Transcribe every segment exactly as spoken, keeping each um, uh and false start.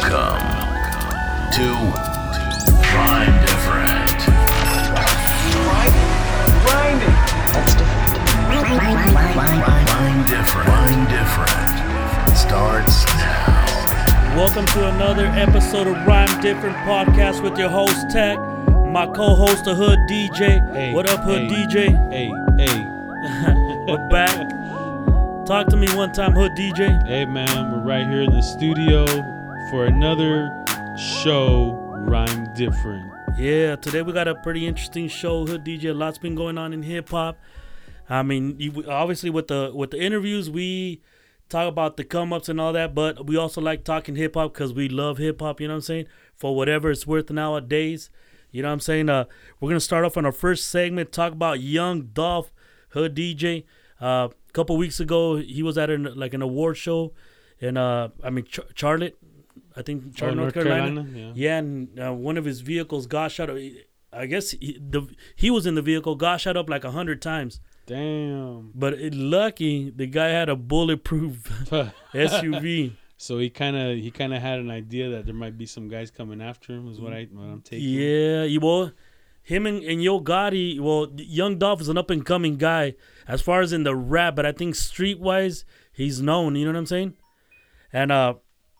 Welcome to Rhyme Different. Right? Grinding. That's different. Rhyme Different. Rhyme Different. Starts now. Welcome to another episode of Rhyme Different Podcast with your host Tech, my co-host the Hood D J. Hey, what up, Hood hey, D J? Hey, hey. We're back. Talk to me one time, Hood D J. Hey, man, we're right here in the studio for another show, Rhyme Different. Yeah, today we got a pretty interesting show, Hood D J. A lot's been going on in hip hop. I mean, you, obviously with the with the interviews, we talk about the come ups and all that, but we also like talking hip hop because we love hip hop. You know what I'm saying? For whatever it's worth nowadays. You know what I'm saying? Uh, we're gonna start off on our first segment, talk about Young Dolph, Hood D J. Uh, a couple weeks ago, he was at an, like an award show in uh, I mean Char- Charlotte, I think Charlotte, oh, North, North Carolina. Carolina. Yeah, yeah and uh, one of his vehicles got shot up. I guess he, the he was in the vehicle, got shot up like a hundred times. Damn. But it, lucky the guy had a bulletproof S U V. So he kind of he kind of had an idea that there might be some guys coming after him. Is what I what I'm taking. Yeah, you well, him and, and Yo Gotti. Well, Young Dolph is an up and coming guy as far as in the rap, but I think street wise he's known. You know what I'm saying? And uh,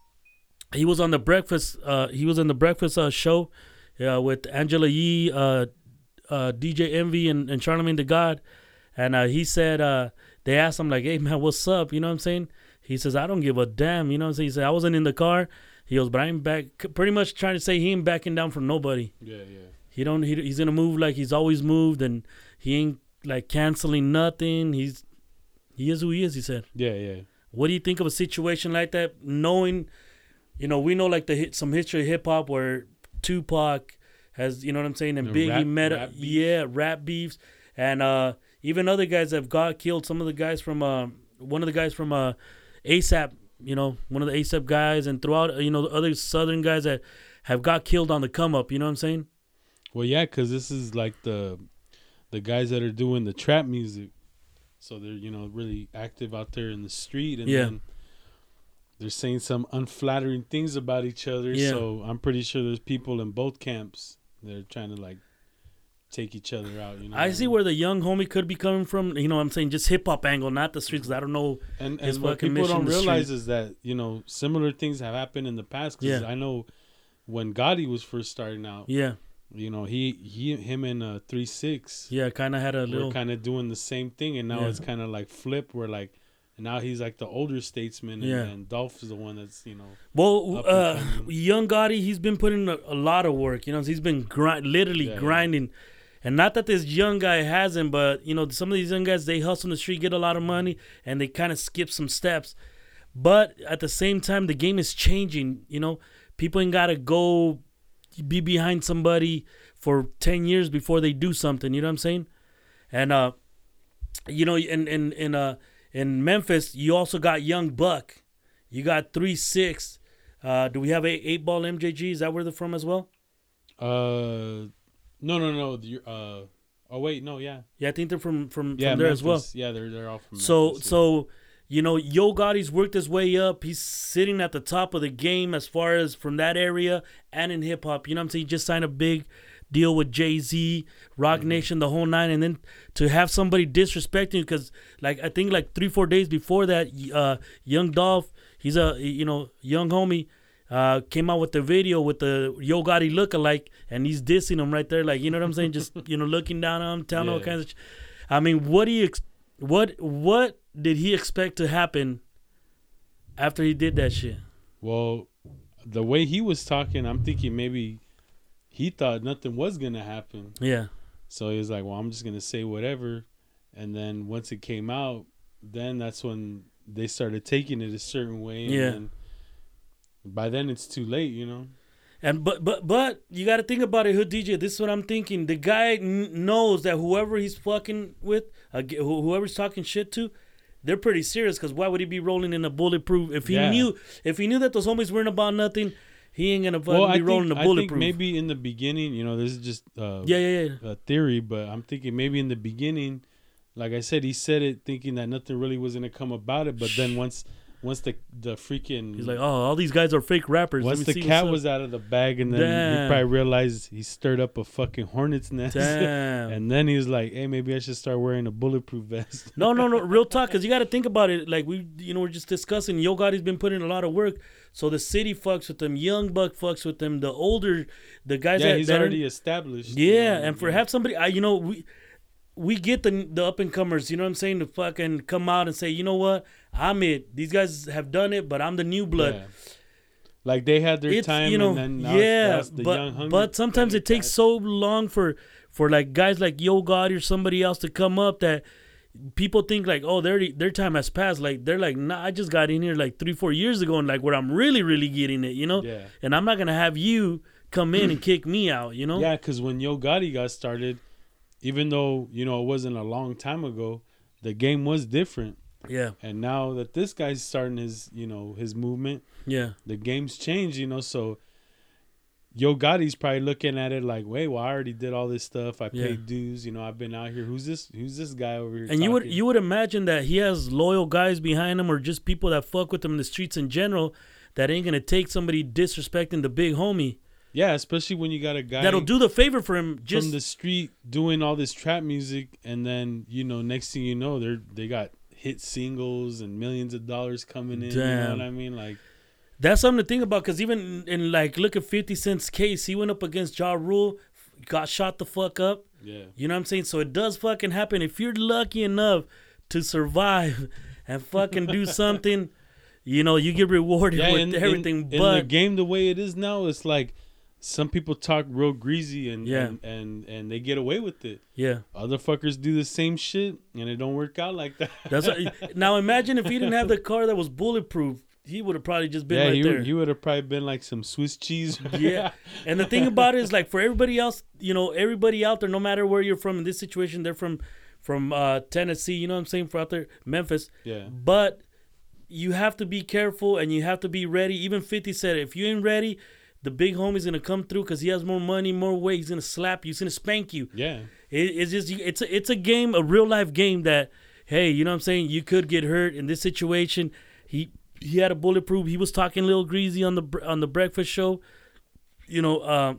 he was on the breakfast. Uh, he was on the breakfast uh, show, uh, with Angela Yee, uh, uh, D J Envy, and, and Charlamagne the God. And uh, he said, uh, they asked him like, "Hey man, what's up?" You know what I'm saying? He says, "I don't give a damn." You know what I'm saying? He said, "I wasn't in the car." He goes, "But I'm back." Pretty much trying to say he ain't backing down from nobody. Yeah, yeah. He don't. He, he's gonna move like he's always moved, and he ain't like canceling nothing. He's he is who he is. He said. Yeah, yeah. What do you think of a situation like that? Knowing, you know, we know like the hit, some history of hip hop where Tupac has, you know what I'm saying, and The Biggie rap- met, rap beef. yeah, rap beefs, and uh, even other guys have got killed. Some of the guys from uh, one of the guys from uh, ASAP, you know, one of the ASAP guys, and throughout, you know, the other Southern guys that have got killed on the come up. You know what I'm saying? Well, yeah, because this is like the the guys that are doing the trap music. So they're, you know, really active out there in the street. And Yeah. then they're saying some unflattering things about each other. Yeah. So I'm pretty sure there's people in both camps that are trying to, like, take each other out. You know, I see where the young homie could be coming from. You know what I'm saying? Just hip hop angle, not the streets. 'Cause I don't know. And, his and what fucking people mission don't in the realize street. is that, you know, similar things have happened in the past. Because Yeah. I know when Gotti was first starting out, Yeah, you know, he, he him and uh, three six yeah, kind of had a were little. kind of doing the same thing. And now Yeah. it's kind of like flipped where, like, and now he's like the older statesman. And, Yeah. and Dolph is the one that's, you know. Well, up uh, and coming. Young Gotti, he's been putting a, a lot of work. You know, he's been grind, literally Yeah, yeah. grinding. And not that this young guy hasn't, but, you know, some of these young guys, they hustle in the street, get a lot of money, and they kind of skip some steps. But at the same time, the game is changing. You know, people ain't got to go be behind somebody for ten years before they do something. You know what I'm saying? And, uh, you know, in, in, in, uh, in Memphis, you also got Young Buck. You got three six. Uh, do we have a eight ball M J G? Is that where they're from as well? Uh, no, no, no. the- Uh, oh, wait, no, yeah. Yeah, I think they're from, from, Yeah, from there Memphis. as well. Yeah, they're, they're all from So, Memphis, yeah. so you know, Yo Gotti's worked his way up. He's sitting at the top of the game as far as from that area and in hip hop. You know what I'm saying? He just signed a big deal with Jay-Z, Rock Mm-hmm. Nation, the whole nine. And then to have somebody disrespecting, because like I think like three, four days before that, uh, Young Dolph, he's a, you know, young homie, uh, came out with the video with the Yo Gotti lookalike, and he's dissing him right there. Like, you know what I'm saying? Just, you know, looking down on him, telling all Yeah. kinds of sh- I mean, what do you, ex- what, what did he expect to happen after he did that shit? Well, the way he was talking, I'm thinking maybe he thought nothing was going to happen. Yeah. So he was like, well, I'm just going to say whatever. And then once it came out, then that's when they started taking it a certain way. And Yeah. then by then it's too late, you know? And but but but you got to think about it, Hood D J. This is what I'm thinking. The guy n- knows that whoever he's fucking with, uh, g- wh- whoever he's talking shit to, they're pretty serious. Because why would he be rolling in a bulletproof? If he Yeah. knew, if he knew that those homies weren't about nothing, he ain't gonna fucking Well, be I rolling think, a I think bulletproof. maybe in the beginning, you know, this is just uh, yeah, yeah, yeah. a theory, but I'm thinking maybe in the beginning, like I said, he said it thinking that nothing really was going to come about it. But then once once the the freaking He's like, oh, all these guys are fake rappers. Let once me the see cat what's up. was out of the bag, and then Damn. he probably realized he stirred up a fucking hornet's nest. Damn. And then he was like, hey, maybe I should start wearing a bulletproof vest. No, no, no. Real talk, because you got to think about it. Like we, you know, we're just discussing. Yo Gotti's been putting a lot of work. So the city fucks with them. Young Buck fucks with them. The older, the guys yeah, that he's that are- already established. Yeah, you know, and for yeah. have somebody, I, you know, we we get the the up and comers. You know what I'm saying? To fucking come out and say, you know what, I'm it. These guys have done it, but I'm the new blood. Yeah. Like they had their It's time, you know, and then now yeah, it's, now it's the but young hungry but sometimes it takes guys. so long for for like guys like Yo Gotti or somebody else to come up that people think like, oh, their their time has passed. Like they're like, nah, I just got in here like three four years ago, and like where I'm really really getting it, you know. Yeah. And I'm not gonna have you come in and kick me out, you know. Yeah, because when Yo Gotti got started, even though you know it wasn't a long time ago, the game was different. Yeah. And now that this guy's starting his, you know, his movement, Yeah. the game's changed, you know. So Yo Gotti's probably looking at it like, wait, well, I already did all this stuff. I Yeah. paid dues, you know. I've been out here. Who's this? Who's this guy over here? And you would talking? you would imagine that he has loyal guys behind him, or just people that fuck with him in the streets in general, that ain't gonna take somebody disrespecting the big homie. yeah, especially when you got a guy That'll do the favor for him. Just from the street doing all this trap music, and then you know, next thing you know, they're they got hit singles and millions of dollars coming in. You know Damn. what I mean? Like, that's something to think about. Because even in, in like look at fifty Cent's case, he went up against Ja Rule, got shot the fuck up. yeah, You know what I'm saying? So it does fucking happen. If you're lucky enough to survive and fucking do something, you know, you get rewarded yeah. with in, everything. in, but in the game, the way it is now, it's like some people talk real greasy and Yeah. and, and and they get away with it. yeah. Other fuckers do the same shit and it don't work out like that. That's what, now imagine if he didn't have the car that was bulletproof, he would have probably just been yeah, right he, there. would- he would have probably been like some Swiss cheese. Yeah. And the thing about it is, like, for everybody else, you know, everybody out there, no matter where you're from in this situation, they're from from uh, Tennessee, you know what I'm saying, for out there, Memphis. yeah. But you have to be careful and you have to be ready. Even fifty said, if you ain't ready, the big homie's gonna come through because he has more money, more weight. He's gonna slap you. He's gonna spank you. Yeah. It, it's just it's a, it's a game, a real life game that, hey, you know what I'm saying? You could get hurt in this situation. He he had a bulletproof. He was talking a little greasy on the bre- on the breakfast show. You know, uh,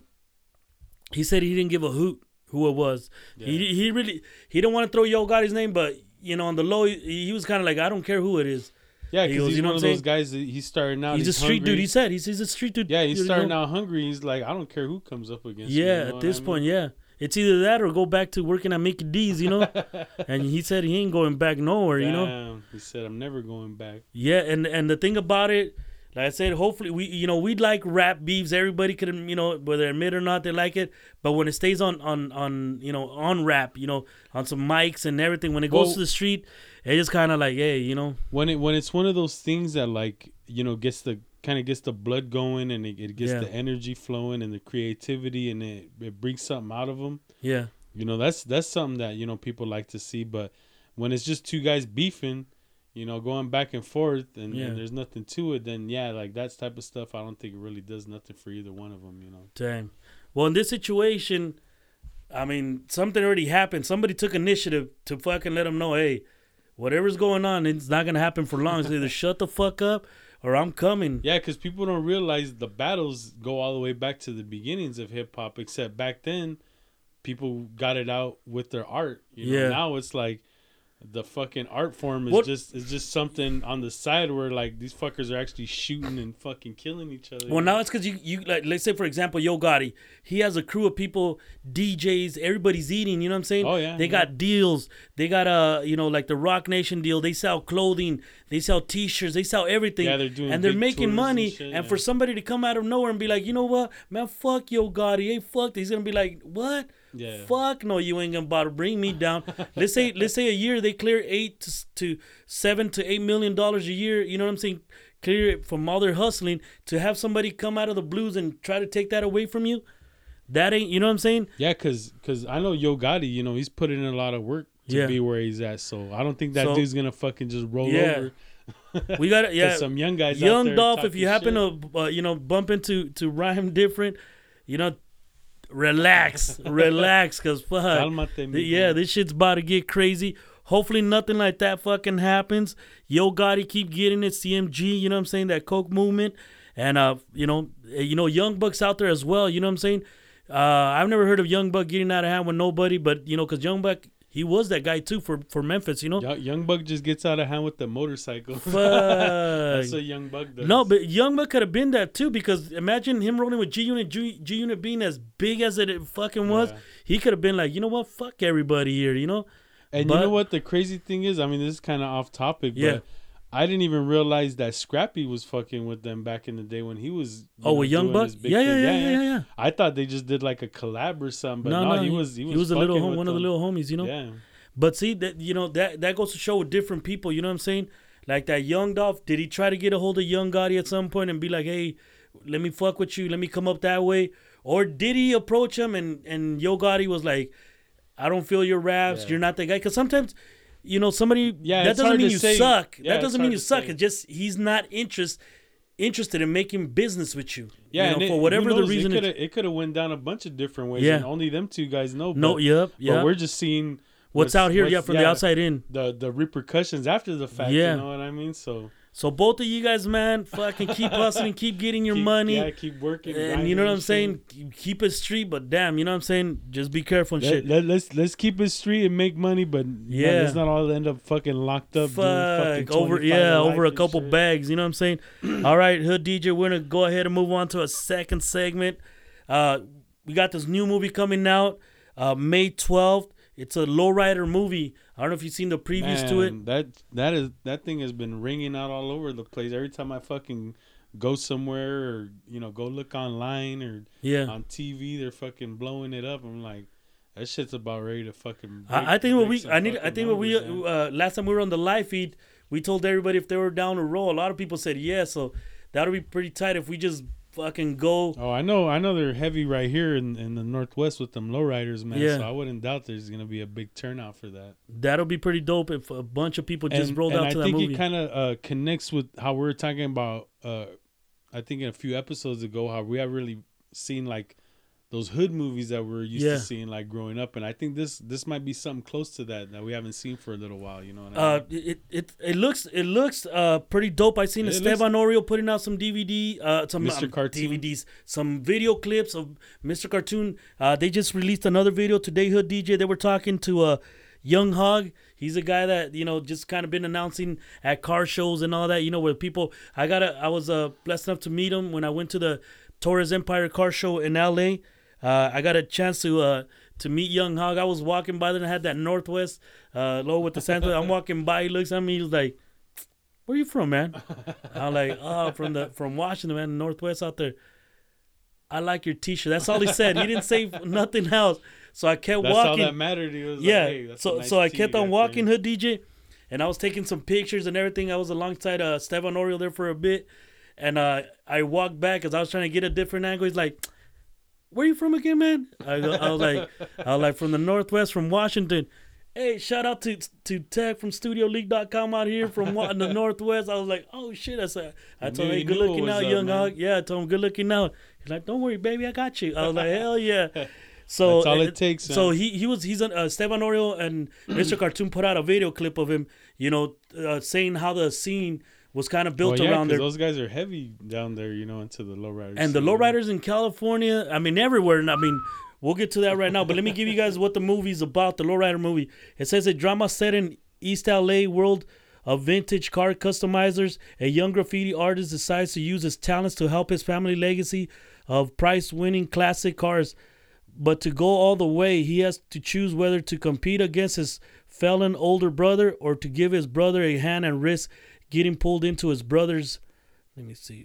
he said he didn't give a hoot who it was. He he really he didn't want to throw Yo Gotti's name, but you know, on the low, he, he was kind of like, I don't care who it is. Yeah, He because goes, he's you know one what of I'm those guys that he's starting out. He's, a street hungry. dude. He said he's, he's a street dude. Yeah, he's you starting know? out hungry. He's like, I don't care who comes up against me. Yeah, you know at what this I mean? point, yeah. It's either that or go back to working at Mickey D's, you know? And he said he ain't going back nowhere, you know? Damn, he said, I'm never going back. Yeah, and and the thing about it, like I said, hopefully we, you know, we'd like rap beefs. Everybody could, you know, whether admit or not, they like it. But when it stays on, on, on, you know, on rap, you know, on some mics and everything, when it goes Well- to the street, it's just kind of like, hey, you know, When it when it's one of those things that like, you know, gets the kind of gets the blood going and it, it gets Yeah. the energy flowing and the creativity and it, it brings something out of them. yeah, You know, that's that's something that, you know, people like to see. But when it's just two guys beefing, you know, going back and forth and, Yeah. and there's nothing to it, then yeah, like that type of stuff, I don't think it really does nothing for either one of them, you know. damn. Well, in this situation, I mean, something already happened. Somebody took initiative to fucking let them know, hey, whatever's going on, it's not going to happen for long. So either shut the fuck up or I'm coming. Yeah, because people don't realize the battles go all the way back to the beginnings of hip hop. Except back then, people got it out with their art. You know? Yeah. Now it's like the fucking art form is What- just is just something on the side where like these fuckers are actually shooting and fucking killing each other. Well, now it's because you, you like, let's say, for example, Yo Gotti. He has a crew of people, D Js, everybody's eating, you know what I'm saying? Oh, yeah, They yeah. got deals. They got, uh, you know, like the Rock Nation deal. They sell clothing. They sell T-shirts. They sell everything. Yeah, they're doing And they're big making tours money. and shit, and yeah. for somebody to come out of nowhere and be like, you know what? Man, fuck Yo Gotti. Hey, fuck. He's going to be like, what? Yeah. Fuck no, you ain't gonna about to bring me down. let's say let's say a year they clear eight to, to seven to eight million dollars a year. You know what I'm saying? Clear it from all their hustling. To have somebody come out of the blues and try to take that away from you, that ain't. You know what I'm saying? Yeah, cause, cause I know Yo Gotti, you know, he's putting in a lot of work to Yeah. be where he's at. So I don't think that So- dude's gonna fucking just roll Yeah. over. We got yeah. some young guys out Young there Dolph. If you talking happen to uh, you know bump into to rhyme different, you know, relax, relax, cause fuck. Cálmate, Th- mijo. Yeah, this shit's about to get crazy. Hopefully nothing like that fucking happens. Yo Gotti keep getting it. C M G, you know what I'm saying? That Coke movement. And, uh, you know, you know, Young Buck's out there as well. You know what I'm saying? Uh, I've never heard of Young Buck getting out of hand with nobody. But, you know, because Young Buck, he was that guy, too, for, for Memphis, you know? Young, Young Buck just gets out of hand with the motorcycle. Fuck. That's what Young Buck does. No, but Young Buck could have been that, too. Because imagine him rolling with G-Unit. G- G-Unit being as big as it fucking was. Yeah. He could have been like, you know what? Fuck everybody here, you know? And But- you know what the crazy thing is? I mean, this is kind of off topic, but Yeah. I didn't even realize that Scrappy was fucking with them back in the day when he was. you Oh, know, with Young doing Buck? his big Yeah, yeah, thing. yeah, yeah, yeah. I thought they just did like a collab or something, but No, no, no, he was he was, he was a little fucking hom- with one of the them. little homies, you know? Yeah. But see, that you know, that, that goes to show with different people, you know what I'm saying? Like that Young Dolph, did he try to get a hold of Young Gotti at some point and be like, hey, let me fuck with you, let me come up that way? Or did he approach him and, and Yo Gotti was like, I don't feel your raps, Yeah. you're not that guy? Because sometimes, you know, somebody, Yeah, that it's doesn't hard mean to you say. suck. Yeah, that it's doesn't hard mean you to suck. say. It's just he's not interest, interested in making business with you. Yeah, you know, and it- for who whatever the knows, reason. it could it's- have it could have went down a bunch of different ways, Yeah. and only them two guys know. No, but, yep, but yep. we're just seeing What's out here, what's- yeah, from the outside in. the the repercussions after the fact. Yeah. You know what I mean? So So both of you guys, man, fucking keep hustling, keep getting your keep, money. Yeah, keep working. And you know what I'm grinding saying? and Keep- Keep it street, but damn, you know what I'm saying? Just be careful and shit. shit. Let, let, let's let's keep it street and make money, but yeah, Yeah. let's not all end up fucking locked up. doing fucking Fuck, over, twenty-five yeah, to life over a and couple shit. bags, you know what I'm saying? All right, Hood D J, we're going to go ahead and move on to a second segment. Uh, we got this new movie coming out uh, May twelfth. It's a lowrider movie. I don't know if you've seen the previews to it. Man, That that is that thing has been ringing out all over the place. Every time I fucking go somewhere or you know go look online or Yeah. on T V, they're fucking blowing it up. I'm like, that shit's about ready to fucking. Break, I, I think what break we, some I need, I fucking think what we, numbers, man. uh, last time we were on the live feed, we told everybody if they were down to roll. A lot of people said yes, so that'll be pretty tight if we just fucking go. Oh, I know, I know they're heavy right here in, in the Northwest with them lowriders, man. Yeah. So I wouldn't doubt there's gonna be a big turnout for that. That'll be pretty dope if a bunch of people just and, rolled and out I to that think movie. it kind of uh, connects with how we were talking about. Uh, I think in a few episodes ago, how we have really seen like those hood movies that we're used Yeah. to seeing like growing up, and I think this this might be something close to that that we haven't seen for a little while. You know what I Uh, mean? it it it looks it looks uh pretty dope. I seen It Esteban Oriol putting out some D V D, uh, some Mister um, Cartoon. D V Ds, some video clips of Mister Cartoon. Uh, they just released another video today. Hood D J. They were talking to uh Young Hog. He's a guy that you know just kind of been announcing at car shows and all that. You know where people. I got I was uh blessed enough to meet him when I went to the Torres Empire car show in L A. Uh, I got a chance to uh, to meet Young Hog. I was walking by there and I had that Northwest uh, low with the Santa. I'm walking by. He looks at me. He was like, "Where you from, man?" I'm like, "Oh, from the from Washington, man, Northwest out there." I like your T-shirt. That's all he said. He didn't say nothing else. So I kept That's walking. all that mattered. He was Yeah. like, hey, that's a so nice so I tee kept you on got walking, there. Hood D J, and I was taking some pictures and everything. I was alongside uh, Esteban Oriol there for a bit, and uh, I walked back because I was trying to get a different angle. He's like, "Where you from again, man?" I, go, I was like, "I was like from the Northwest, from Washington." Hey, shout out to to Tech from Studio League dot com out here from Wa- the Northwest. I was like, "Oh shit!" I said, "I You told knew- him, hey, you good knew what looking was out, up, Young man. Hog." Yeah, I told him, "Good looking out." He's like, "Don't worry, baby, I got you." I was like, "Hell yeah!" So That's all it uh, takes, So man. he he was he's an, uh, Esteban Oriol and Mister Cartoon put out a video clip of him, you know, uh, saying how the scene was kind of built Well, yeah, around 'cause there. those guys are heavy down there, you know, into the lowriders. And the lowriders in California, I mean, everywhere. And I mean, we'll get to that right now. But let me give you guys what the movie's about, the lowrider movie. It says a drama set in East L A world of vintage car customizers. A young graffiti artist decides to use his talents to help his family legacy of prize-winning classic cars. But to go all the way, he has to choose whether to compete against his felon older brother or to give his brother a hand and risk getting pulled into his brother's. Let me see.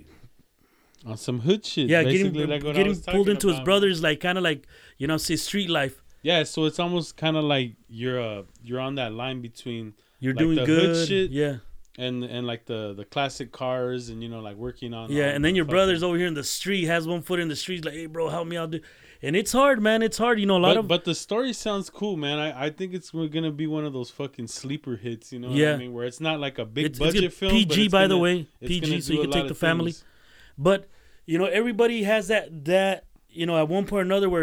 on some hood shit. Yeah, basically getting like what I getting was pulled talking into his about. brother's, like kind of like you know, say street life. Yeah, so it's almost kind of like you're uh you're on that line between You're like doing the good, hood shit, yeah, and and like the the classic cars and you know like working on yeah. on And then the your fucking- brother's over here in the street, has one foot in the street, like, hey, bro, help me out, dude. And it's hard, man. It's hard, you know. A lot But, of but the story sounds cool, man. I, I think it's gonna be one of those fucking sleeper hits, you know what Yeah. I mean? Where it's not like a big it's, budget it's film. P but G, it's by the gonna- way, it's P gonna G, so do you a can lot take the of family. things. But you know, everybody has that that you know at one point or another where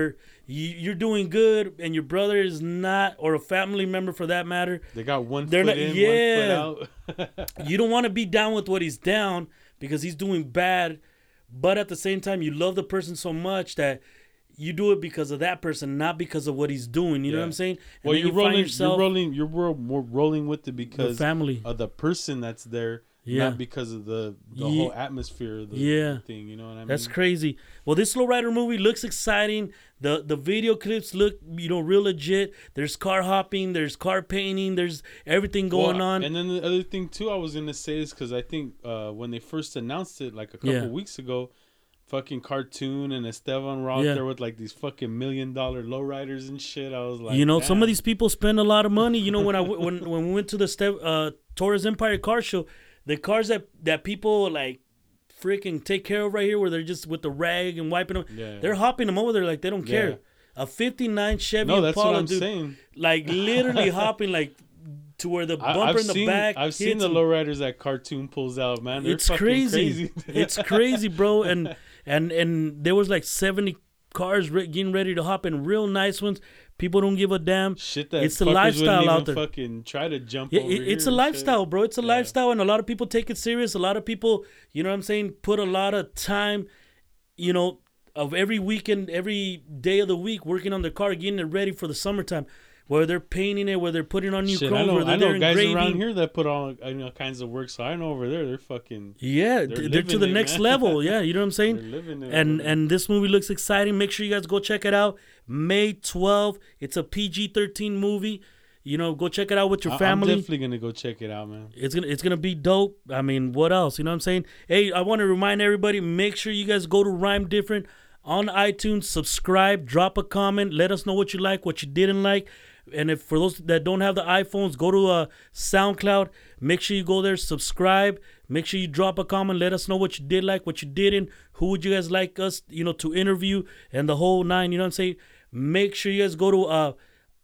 you, you're doing good and your brother is not, or a family member for that matter, They got one They're foot not- in, yeah. one foot out. you don't want to be down with what he's down because he's doing bad. But at the same time, you love the person so much that you do it because of that person, not because of what he's doing. You know Yeah. what I'm saying? And Well, then you're you find rolling, yourself you're rolling, you're ro- more rolling with it the because family. of the person that's there, Yeah. not because of the the Ye- whole atmosphere of the Yeah. thing. You know what I mean? That's crazy. Well, this Lowrider movie looks exciting. The the video clips look, you know, real legit. There's car hopping, there's car painting, there's everything going Well, on. And then the other thing too, I was gonna say is because I think uh, when they first announced it, like a couple Yeah. weeks ago, fucking Cartoon and Esteban were out Yeah. there with like these fucking million dollar lowriders and shit. I was like, you know, some damn. of these people spend a lot of money. You know, when I w- when when we went to the Ste- uh, Torres Empire car show, the cars that that people like freaking take care of right here, where they're just with the rag and wiping them, Yeah. they're hopping them over there like they don't care. Yeah. A fifty-nine Chevy No, that's Impala, what I'm dude, saying. like literally hopping like to where the I, bumper I've in the seen, back. I've seen hits the them. lowriders that Cartoon pulls out, man. They're It's fucking crazy. crazy. It's crazy, bro. And and and there was like seventy cars re- getting ready to hop in, real nice ones. People don't give a damn. Shit that It's the fuckers lifestyle wouldn't out even there. fucking try to jump Yeah, over it, it's a here and lifestyle, shit. bro. It's a Yeah. lifestyle, and a lot of people take it serious. A lot of people, you know what I'm saying, put a lot of time, you know, of every weekend, every day of the week, working on their car, getting it ready for the summertime. Where they're painting it, where they're putting on new Shit, chrome, I know, where they're, I know they're guys engraving. around here that put on you know, kinds of work. So I know over there, they're fucking. Yeah, They're they're, they're to living the it, next man. level. Yeah, you know what I'm saying? They're living it and over there. and this movie looks exciting. Make sure you guys go check it out. May twelfth. It's a P G thirteen movie. You know, go check it out with your I- family. I'm definitely gonna go check it out, man. It's gonna it's gonna be dope. I mean, what else? You know what I'm saying? Hey, I want to remind everybody, make sure you guys go to Rhyme Different on iTunes, subscribe, drop a comment, let us know what you like, what you didn't like. And if for those that don't have the iPhones, go to uh, SoundCloud. Make sure you go there, subscribe. Make sure you drop a comment. Let us know what you did like, what you didn't. Who would you guys like us, you know, to interview and the whole nine. You know what I'm saying? Make sure you guys go to uh,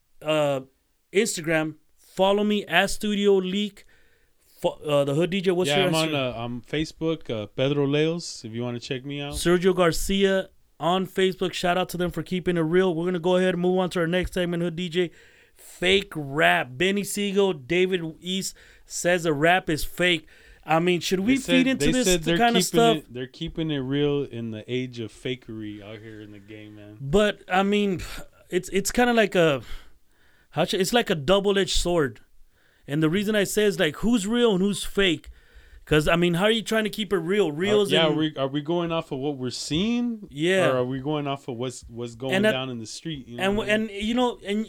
uh, Instagram. Follow me at Studio Leak. Fo- uh, the Hood D J. What's yeah, your I'm on Instagram? uh, on Facebook, uh, Pedro Leos. If you want to check me out. Sergio Garcia on Facebook. Shout out to them for keeping it real. We're gonna go ahead and move on to our next segment. Hood D J. Fake rap. Benny Siegel, David East says a rap is fake. I mean, should we They feed said- into they this said they're kind of keeping stuff? It, they're keeping it real in the age of fakery out here in the game, man. But I mean, it's it's kind of like a how should, it's like a double-edged sword. And the reason I say is like who's real and who's fake. Because I mean, how are you trying to keep it real? Real Uh, is yeah, in, are we, are we going off of what we're seeing? Yeah. Or are we going off of what's what's going And that- down in the street? You know and what I mean? and you know and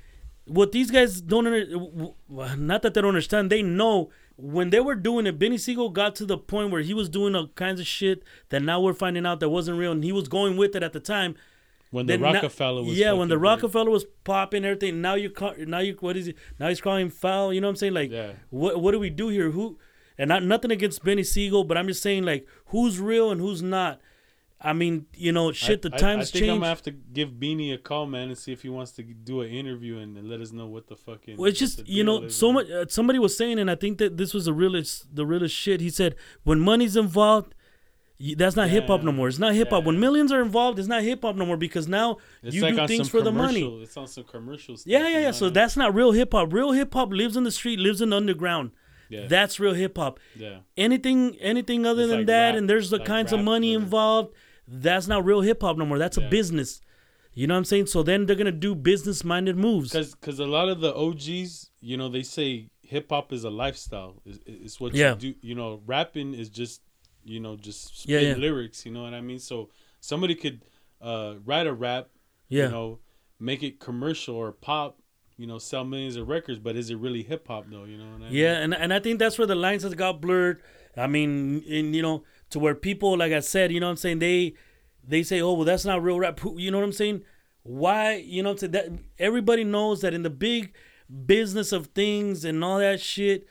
what these guys don't under, not that they don't understand, they know when they were doing it. Benny Siegel got to the point where he was doing all kinds of shit that now we're finding out that wasn't real, and he was going with it at the time. when the Then now- Rockefeller was yeah, when the fucking big. Rockefeller was popping everything. Now you ca- now you what is it? Now he's calling him foul. You know what I'm saying? Like, Yeah. what what do we do here? Who? And not nothing against Benny Siegel, but I'm just saying like who's real and who's not. I mean, you know, shit. The I, times I, I think I'm change. gonna have to give Beanie a call, man, and see if he wants to do an interview and, and let us know what the fucking. Well, it's what just the you deal know is, so man. much. Uh, somebody was saying, and I think that this was the realest, the realest shit. He said, when money's involved, y- that's not hip hop no Yeah. more. It's not hip hop. Yeah. When millions are involved, it's not hip hop no more because now It's you like do on things some for the money. commercial- It's on some commercial stuff. Yeah, you yeah, yeah. know So what I mean? that's not real hip hop. Real hip hop lives in the street, lives in the underground. Yeah. That's real hip hop. yeah. Anything, anything other It's than like that, rap- and there's the like kinds of rap money or- involved. That's not real hip hop no more. That's a Yeah. business. You know what I'm saying? So then they're gonna do business minded moves. Because because a lot of the O Gs, you know, they say hip hop is a lifestyle. It's, it's what Yeah. you do. You know, rapping is just, you know, just Yeah, spit yeah. lyrics. You know what I mean? So somebody could uh, write a rap, Yeah. you know, make it commercial or pop, you know, sell millions of records. But is it really hip hop though? You know what I mean? Yeah, and and I think that's where the lines has got blurred. I mean, and you know, to where people, like I said, you know what I'm saying, they they say, oh, well, that's not real rap. Who- You know what I'm saying? Why? You know what I'm saying? That everybody knows that in the big business of things and all that shit,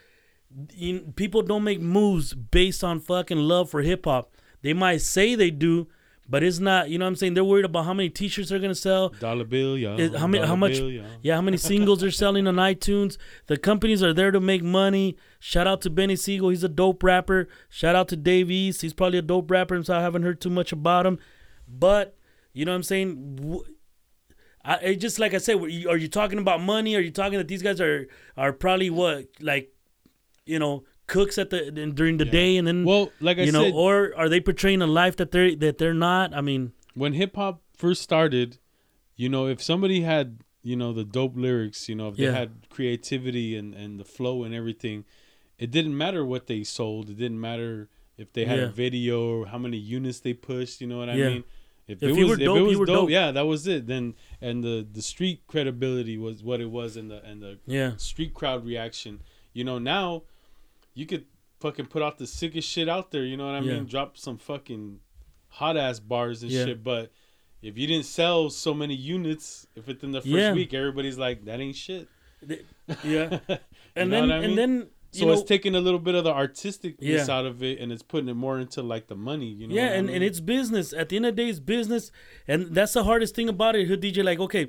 you, people don't make moves based on fucking love for hip hop. They might say they do, but it's not. You know what I'm saying? They're worried about how many T-shirts they're gonna sell. Dollar bill, yeah. Is- how many? How Dollar much? bill, yeah. Yeah, how many singles they're selling on iTunes? The companies are there to make money. Shout out to Benny Siegel, he's a dope rapper. Shout out to Dave East, he's probably a dope rapper, so I haven't heard too much about him. But you know what I'm saying? W- I it just like I said, were you- are you talking about money? Are you talking that these guys are are probably what like, you know, cooks at the during the Yeah. day and then Well, like I you know, said, or are they portraying a life that they're that they're not? I mean, when hip hop first started, you know, if somebody had, you know, the dope lyrics, you know, if they Yeah. had creativity and, and the flow and everything, it didn't matter what they sold. It didn't matter if they had Yeah. a video or how many units they pushed. You know what I Yeah. mean? If, If it you was, were if dope, it you was were dope, dope. yeah, that was it. Then and the the street credibility was what it was, and the and the yeah, street crowd reaction. You know, now you could fucking put out the sickest shit out there. You know what I Yeah. mean? Drop some fucking hot ass bars and Yeah. shit. But if you didn't sell so many units, if within the first Yeah. week, everybody's like, that ain't shit. yeah. And know then what I mean? and then you So know, it's taking a little bit of the artisticness Yeah. out of it, and it's putting it more into like the money. You know? yeah, what I and, mean? and it's business. At the end of the day, it's business, and that's the hardest thing about it. Hood D J, like, okay,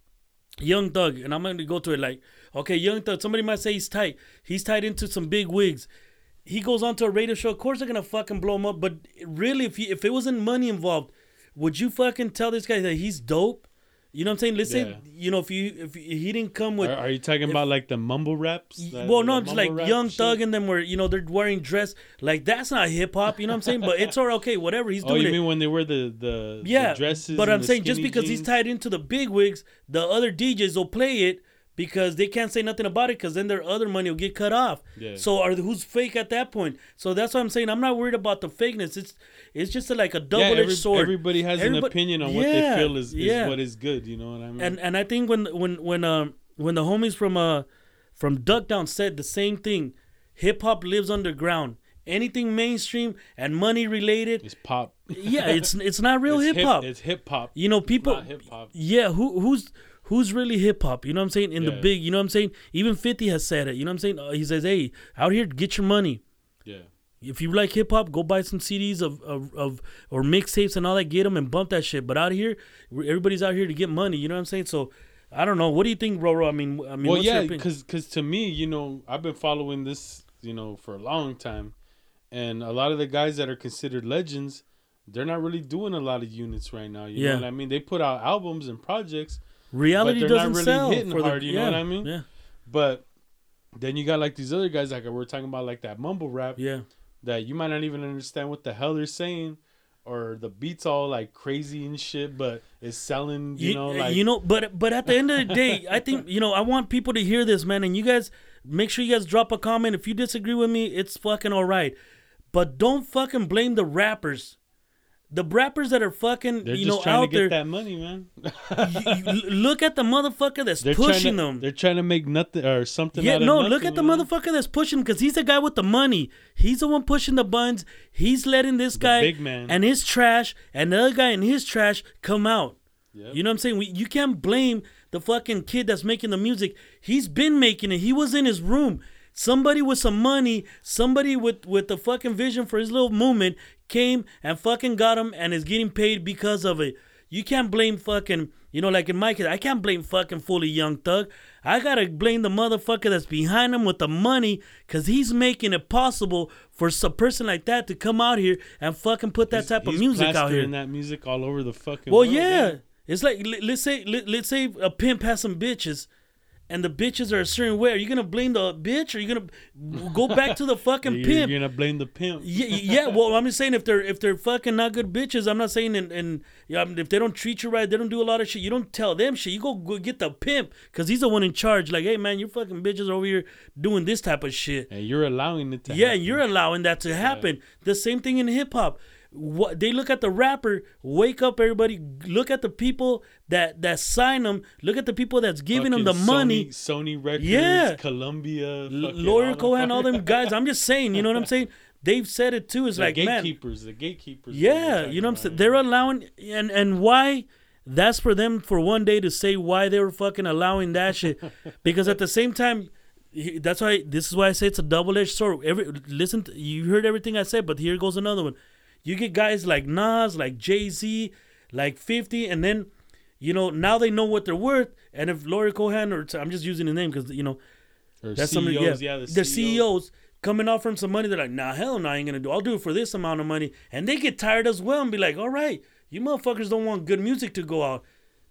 Young Thug, and I'm gonna go to it like, okay, Young Thug. Somebody might say he's tight. He's tied into some big wigs. He goes on to a radio show. Of course, they're gonna fucking blow him up. But really, if he, if it wasn't money involved, would you fucking tell this guy that he's dope? You know what I'm saying? Let's Yeah. say, you know, if you if he didn't come with Are, are you talking about like the mumble raps? The- well, the no, just like mumble rap Young shit? Thug and them were, you know, they're wearing dress. Like, that's not hip hop, you know what I'm saying? But it's all right, okay, whatever, he's Oh, doing you it. mean when they wear the the, yeah, the dresses? but and I'm the saying just skinny because he's jeans? tied into the big wigs, the other D Js will play it because they can't say nothing about it because then their other money will get cut off. Yeah. So are who's fake at that point? So that's what I'm saying. I'm not worried about the fakeness. It's it's just like a double-edged every- sword. Everybody has an Everybody- opinion on what yeah, they feel is, is yeah. what is good. You know what I mean? And and I think when when when um when the homies from uh from Duck Down said the same thing, hip hop lives underground. Anything mainstream and money related, it's pop. yeah, it's it's not real It's hip hop. It's hip hop. You know, people. not hip-hop. Yeah, who who's who's really hip hop? You know what I'm saying? In the Yeah. big, you know what I'm saying? Even fifty has said it. You know what I'm saying? Uh, he says, "Hey, out here, get your money. Yeah. If you like hip hop, go buy some C Ds of, of, of or mixtapes and all that. Get them and bump that shit. But out here, everybody's out here to get money. You know what I'm saying? So, I don't know. What do you think, Roro? I mean, I mean, Well, what's your yeah, opinion? because because to me, you know, I've been following this, you know, for a long time, and a lot of the guys that are considered legends, they're not really doing a lot of units right now. You Yeah. know what I mean? They put out albums and projects, reality but they're not doesn't really sell hitting for hard, the, you know yeah, what I mean? Yeah, but then you got like these other guys, like we're talking about, like that mumble rap, yeah, that you might not even understand what the hell they're saying, or the beats all like crazy and shit, but it's selling, you, you, know, like you know. But but at the end of the day, I think you know. I want people to hear this, man. And you guys, make sure you guys drop a comment. If you disagree with me, it's fucking all right. But don't fucking blame the rappers. The rappers that are fucking, they're you just know, trying out to get there. that money, man. you, you look at the motherfucker that's They're pushing trying to, them. They're trying to make nothing or something. Yeah, out of no, nothing, look at the you know? motherfucker that's pushing because he's the guy with the money. He's the one pushing the buns. He's letting this The guy big man. and his trash and the other guy and his trash come out. Yep. You know what I'm saying? We, you can't blame the fucking kid that's making the music. He's been making it. He was in his room. Somebody with some money, somebody with, with the fucking vision for his little movement came and fucking got him and is getting paid because of it. You can't blame fucking, you know, like in my case, I can't blame fucking fully Young Thug. I gotta blame the motherfucker that's behind him with the money because he's making it possible for a person like that to come out here and fucking put that He's- type of he's music out here. plastering that music all over the fucking Well, world, yeah. It's like let- let's say let, let's say a pimp has some bitches, and the bitches are a certain way. Are you gonna blame the bitch, or are you gonna go back to the fucking You're, pimp? you're gonna blame the pimp. Yeah, yeah. Well, I'm just saying if they're if they're fucking not good bitches, I'm not saying and and yeah, if they don't treat you right, they don't do a lot of shit. You don't tell them shit. You go, go get the pimp because he's the one in charge. Like, hey man, your fucking bitches are over here doing this type of shit. And you're allowing it to Yeah, happen. you're allowing that to happen. The same thing in hip hop. What they look at the rapper, wake up everybody, look at the people that that sign them, look at the people that's giving them the Fucking money. Sony, Sony Records, Yeah. Columbia, fucking Lawyer all them Cohen, all fucking- them guys. I'm just saying, you know what I'm saying? They've said it too. It's the like, man, gatekeepers, the gatekeepers. yeah, you know what I'm saying? They're allowing, and and why? That's for them for one day to say why they were fucking allowing that shit. Because at the same time, he- that's why this is why I say it's a double-edged sword. Every listen, to, you heard everything I said, but here goes another one. You get guys like Nas, like Jay-Z, like fifty, and then, you know, now they know what they're worth. And if Lori Cohen, or I'm just using the name because, you know, Or that's C E Os, somebody, yeah, yeah, the they're C E Os. C E Os coming off from some money. They're like, nah, hell no, I ain't gonna do. I'll do it for this amount of money, and they get tired as well and be like, all right, you motherfuckers don't want good music to go out.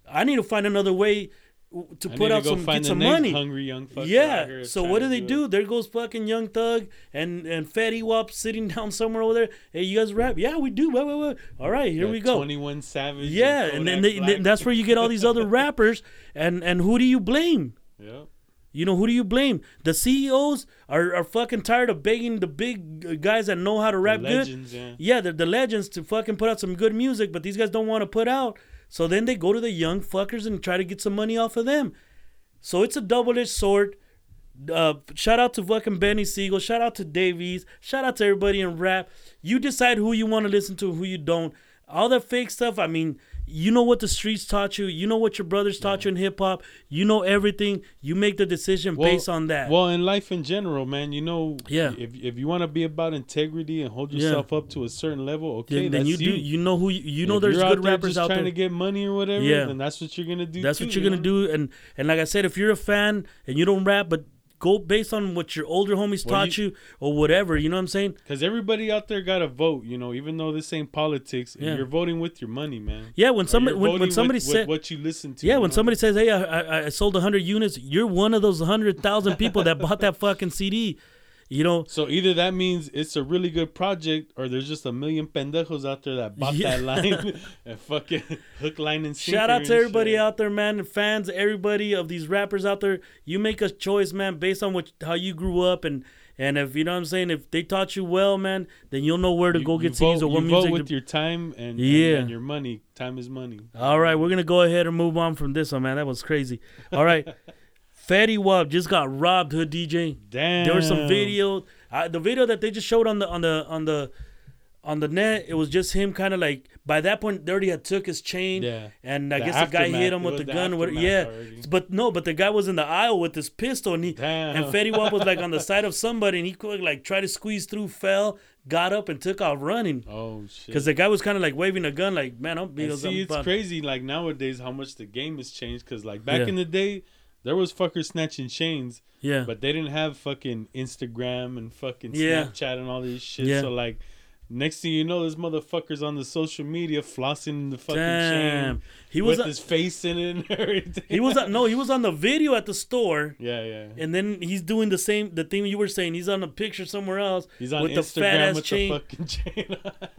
I need to find another way to I put need to out go some find get the some next money. hungry young fucker out Yeah. here So trying what do to they do do? it. There goes fucking Young Thug and and Fatty Wap sitting down somewhere over there. Hey, you guys rap? Yeah, we do. Wait, wait, wait. All right, here Yeah, we go. twenty-one Savage. Yeah, and then they, then that's where you get all these other rappers. And and who do you blame? Yep. You know, who do you blame? The C E Os are, are fucking tired of begging the big guys that know how to rap legends, good. yeah. Yeah, they're the legends to fucking put out some good music, but these guys don't want to put out. So then they go to the young fuckers and try to get some money off of them. So it's a double-edged sword. Uh, shout out to fucking Benny Siegel. Shout out to Davies. Shout out to everybody in rap. You decide who you want to listen to and who you don't. All that fake stuff, I mean, you know what the streets taught you. You know what your brothers taught you in hip-hop. You know everything. You make the decision Well- based on that. Well, in life in general, man, you know, Yeah. if if you want to be about integrity and hold Yeah. yourself up to a certain level, okay, then, then that's you do. You know who you, you know. If There's you're out good there rappers just out trying there. to get money or whatever, Yeah. then that's what you're gonna do. That's too, what you're you gonna know? do. And and like I said, if you're a fan and you don't rap, but go based on what your older homies Well, taught you, or whatever. You know what I'm saying? Because everybody out there got to vote, you know, even though this ain't politics, and Yeah. you're voting with your money, man. Yeah. When Or somebody you're when, voting when somebody with, said with what you listen to. yeah, you when know? somebody says, "Hey, I I, I sold one hundred units," you're one of those one hundred thousand people that bought that fucking C D. You know. So either that means it's a really good project, or there's just a million pendejos out there that bought Yeah. that line and fucking hook, line, and sinker. Shout out to and everybody shit. out there, man, and fans, everybody of these rappers out there. You make a choice, man, based on what how you grew up, and and if you know what I'm saying, if they taught you well, man, then you'll know where to You- go you get vote, C Ds or what you music. vote with to- your time and, Yeah. and, and your money. Time is money. All right, we're gonna go ahead and move on from this one, man. That was crazy. All right, Fatty Wap just got robbed, Hood D J. Damn. There was some video. Uh, the video that they just showed on the on the on the on the net, it was just him kind of like. By that point, they already had took his chain. Yeah. And I The guess the guy hit aftermath. him It with was the the gun. What, aftermath yeah. already. But no, but the guy was in the aisle with his pistol, and he Damn. and Fatty Wap was like on the side of somebody, and he could like try to squeeze through, fell, got up, and took off running. Oh shit. Because the guy was kind of like waving a gun, like, man, I'm And beat see, it's crazy. Like nowadays, how much the game has changed. Because like back Yeah. in the day, there was fuckers snatching chains, Yeah. but they didn't have fucking Instagram and fucking Yeah. Snapchat and all this shit. Yeah. So like, next thing you know, this motherfucker's on the social media flossing the fucking Damn. chain He was with a- his face in it and everything. He was no, he was on the video at the store. Yeah, yeah. And then he's doing the same, the thing you were saying. He's on a picture somewhere else He's on with the fat Instagram ass with chain. the fucking chain.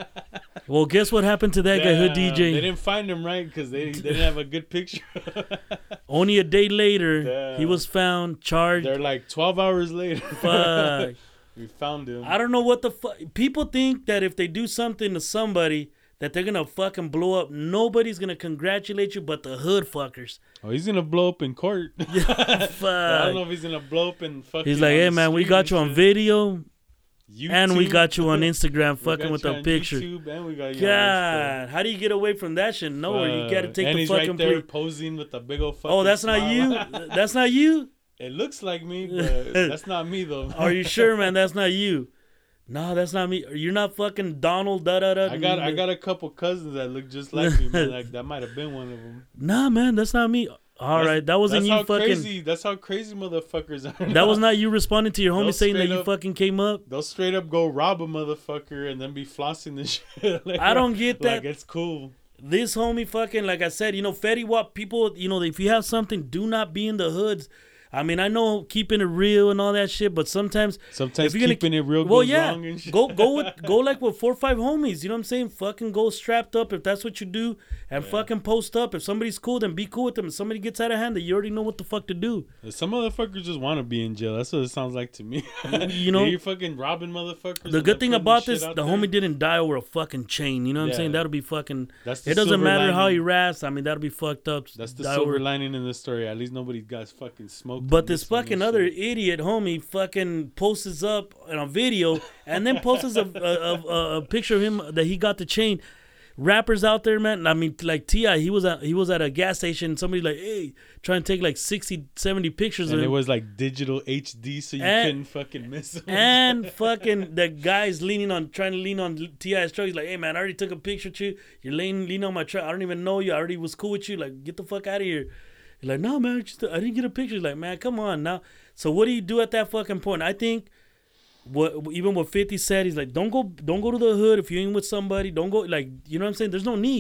Well, guess what happened to that guy, Hood D Damn, J? They didn't find him, right? Because they, they didn't have a good picture. Only a day later, Damn. he was found, charged. They're like twelve hours later. Fuck. We found him. I don't know what the fuck. People think that if they do something to somebody, that they're gonna fucking blow up. Nobody's gonna congratulate you but the hood fuckers. Oh, he's gonna blow up in court. I Fuck. don't know if he's gonna blow up in fucking. He's like, on hey the man, we street got and you on shit. video, and we YouTube. got you on Instagram, We fucking got with you a on picture. YouTube, and we got you on God, how do you get away from that shit? No, Insta. you gotta Fuck. take and the he's fucking. right there plea- posing with a big old fucking. Oh, that's not smile. you. That's not you. It looks like me, but that's not me though. Are you sure, man? That's not you. No, that's not me. You're not fucking Donald. Da da da. I got I got a couple cousins that look just like me, man. Like that might have been one of them. Nah, man, that's not me. All That's- right, that wasn't that's you how fucking. crazy. That's how crazy motherfuckers are. That was not you responding to your homie They'll saying that straight you up- fucking came up. They'll straight up go rob a motherfucker and then be flossing the shit. Like, I don't get Like that. it's cool. This homie fucking, like I said, you know, Fetty Wap, people, you know, if you have something, do not be in the hoods. I mean, I know keeping it real and all that shit, but sometimes Sometimes if you're gonna- keeping it real well, goes yeah, wrong and shit. go go with go like with four or five homies. You know what I'm saying? Fucking go strapped up if that's what you do, and fucking post up. If somebody's cool, then be cool with them. If somebody gets out of hand, then you already know what the fuck to do. Some motherfuckers just want to be in jail. That's what it sounds like to me. You know? you're fucking robbing motherfuckers. The and good thing they're putting about shit this, out the there. homie didn't die over a fucking chain. You know what I'm Yeah. saying? That'll be fucking. That's the It doesn't silver matter how lining. he raps. I mean, that'll be fucked up. That's the Die silver over- lining in the story. At least nobody got fucking smoked. But in this one fucking and other shit. idiot homie fucking posts up on a video and then posts a, a, a, a picture of him that he got the chain. Rappers out there, man. I mean, like T I, he was at he was at a gas station. Somebody like, hey, trying to take like sixty, seventy pictures And of it him. was like digital H D, so you And- couldn't fucking miss him. And fucking the guy's leaning on, trying to lean on T I's truck. He's like, hey man, I already took a picture of you. You're leaning, leaning on my truck. I don't even know you. I already was cool with you. Like, get the fuck out of here. He's like, no man, just, I didn't get a picture. He's like, man, come on now. So what do you do at that fucking point? I think what even what fifty said, he's like, don't go, don't go to the hood if you ain't with somebody. Don't go, like, you know what I'm saying? There's no need.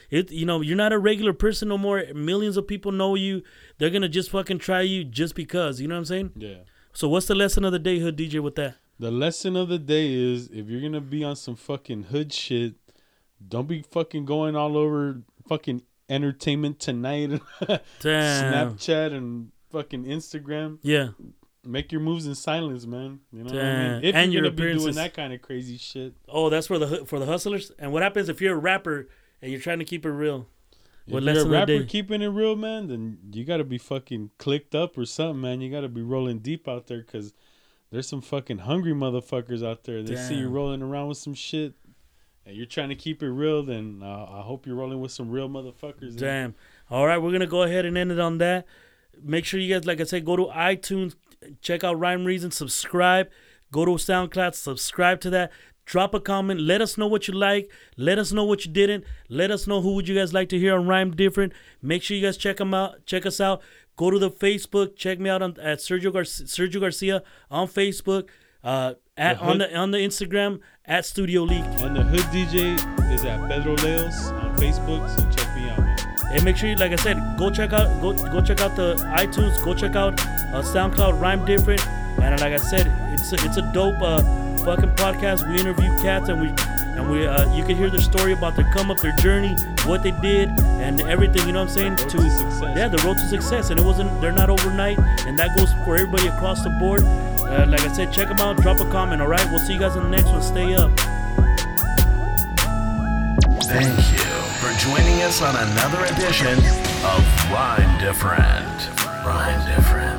It, you know, you're not a regular person no more. Millions of people know you. They're gonna just fucking try you just because. You know what I'm saying? Yeah. So what's the lesson of the day, Hood D J, with that? The lesson of the day is if you're gonna be on some fucking hood shit, don't be fucking going all over fucking Entertainment Tonight, Damn. Snapchat, and fucking Instagram. Yeah. Make your moves in silence, man. You know what I Damn. mean? If And you're your gonna be doing appearances. that kind of crazy shit. Oh, that's for the hu- for the hustlers. And what happens if you're a rapper and you're trying to keep it real? What If you're lesson a of the rapper day? keeping it real, man, then you gotta be fucking clicked up or something, man. You gotta be rolling deep out there because there's some fucking hungry motherfuckers out there. They see you Damn. rolling around with some shit and you're trying to keep it real, then uh, I hope you're rolling with some real motherfuckers. Damn. All right, we're gonna go ahead and end it on that. Make sure you guys, like I said, go to iTunes, check out Rhyme Reason, subscribe. Go to SoundCloud, subscribe to that. Drop a comment. Let us know what you like. Let us know what you didn't. Let us know who would you guys like to hear on Rhyme Different. Make sure you guys check them out. Check us out. Go to the Facebook. Check me out on at Sergio Garcia, Sergio Garcia on Facebook. Uh, at The on Hood- the on the Instagram at Studio Leak. And the Hood D J is at Pedro Leos on Facebook, so check me out, man. And make sure you, like I said, go check out go go check out the iTunes. Go check out uh, SoundCloud Rhyme Different. And like I said, it's a, it's a dope uh, fucking podcast. We interview cats and we and we uh, you can hear their story about their come up, their journey, what they did, and everything. You know what I'm saying? Road to success. Yeah, the road to success. And it wasn't. They're not overnight, and that goes for everybody across the board. Uh, like I said, check them out. Drop a comment. All right, we'll see you guys in the next one. Stay up. Thank you for joining us on another edition of Rhyme Different. Rhyme Different.